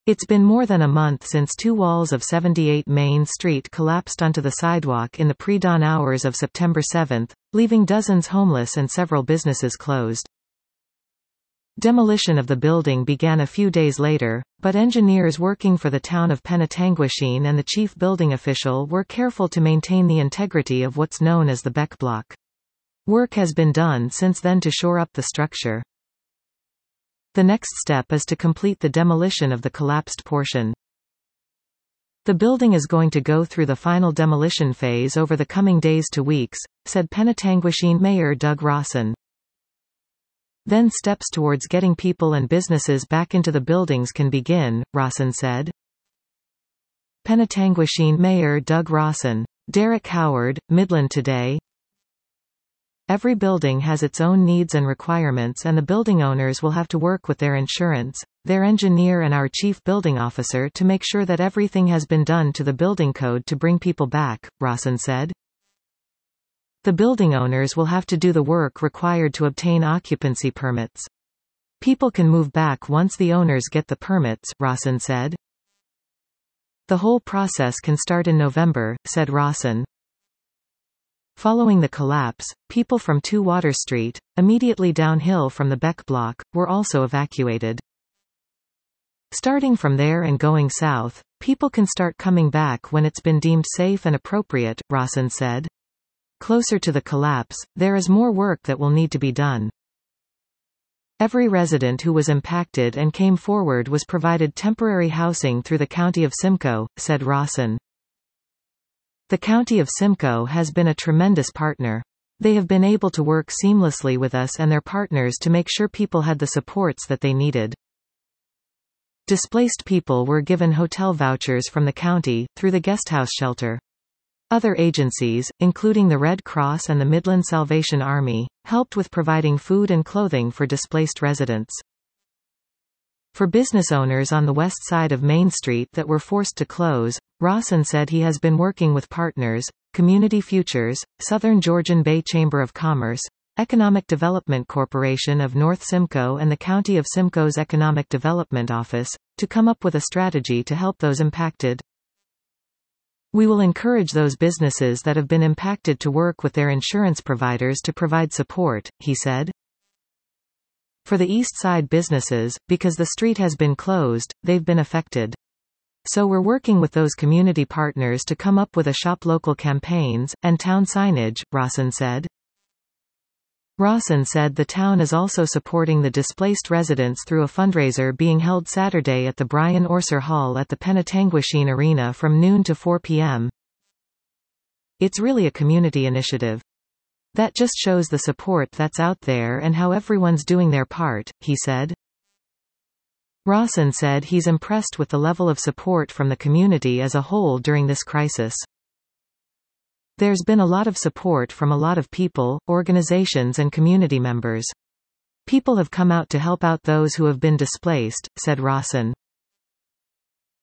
It's been more than a month since two walls of 78 Main Street collapsed onto the sidewalk in the pre-dawn hours of September 7, leaving dozens homeless and several businesses closed. Demolition of the building began a few days later, but engineers working for the town of Penetanguishene and the chief building official were careful to maintain the integrity of what's known as the Beck Block. Work has been done since then to shore up the structure. The next step is to complete the demolition of the collapsed portion. The building is going to go through the final demolition phase over the coming days to weeks, said Penetanguishene Mayor Doug Rawson. Then steps towards getting people and businesses back into the buildings can begin, Rawson said. Penetanguishene Mayor Doug Rawson. Derek Howard, Midland Today. Every building has its own needs and requirements, and the building owners will have to work with their insurance, their engineer and our chief building officer to make sure that everything has been done to the building code to bring people back, Rawson said. The building owners will have to do the work required to obtain occupancy permits. People can move back once the owners get the permits, Rawson said. The whole process can start in November, said Rawson. Following the collapse, people from 2 Water Street, immediately downhill from the Beck Block, were also evacuated. Starting from there and going south, people can start coming back when it's been deemed safe and appropriate, Rawson said. Closer to the collapse, there is more work that will need to be done. Every resident who was impacted and came forward was provided temporary housing through the County of Simcoe, said Rawson. The County of Simcoe has been a tremendous partner. They have been able to work seamlessly with us and their partners to make sure people had the supports that they needed. Displaced people were given hotel vouchers from the county, through the guesthouse shelter. Other agencies, including the Red Cross and the Midland Salvation Army, helped with providing food and clothing for displaced residents. For business owners on the west side of Main Street that were forced to close, Rawson said he has been working with partners, Community Futures, Southern Georgian Bay Chamber of Commerce, Economic Development Corporation of North Simcoe and the County of Simcoe's Economic Development Office, to come up with a strategy to help those impacted. We will encourage those businesses that have been impacted to work with their insurance providers to provide support, he said. For the East Side businesses, because the street has been closed, they've been affected. So we're working with those community partners to come up with a shop local campaigns, and town signage, Rawson said. Rawson said the town is also supporting the displaced residents through a fundraiser being held Saturday at the Brian Orser Hall at the Penetanguishene Arena from noon to 4 p.m. It's really a community initiative. That just shows the support that's out there and how everyone's doing their part, he said. Rawson said he's impressed with the level of support from the community as a whole during this crisis. There's been a lot of support from a lot of people, organizations and community members. People have come out to help out those who have been displaced, said Rawson.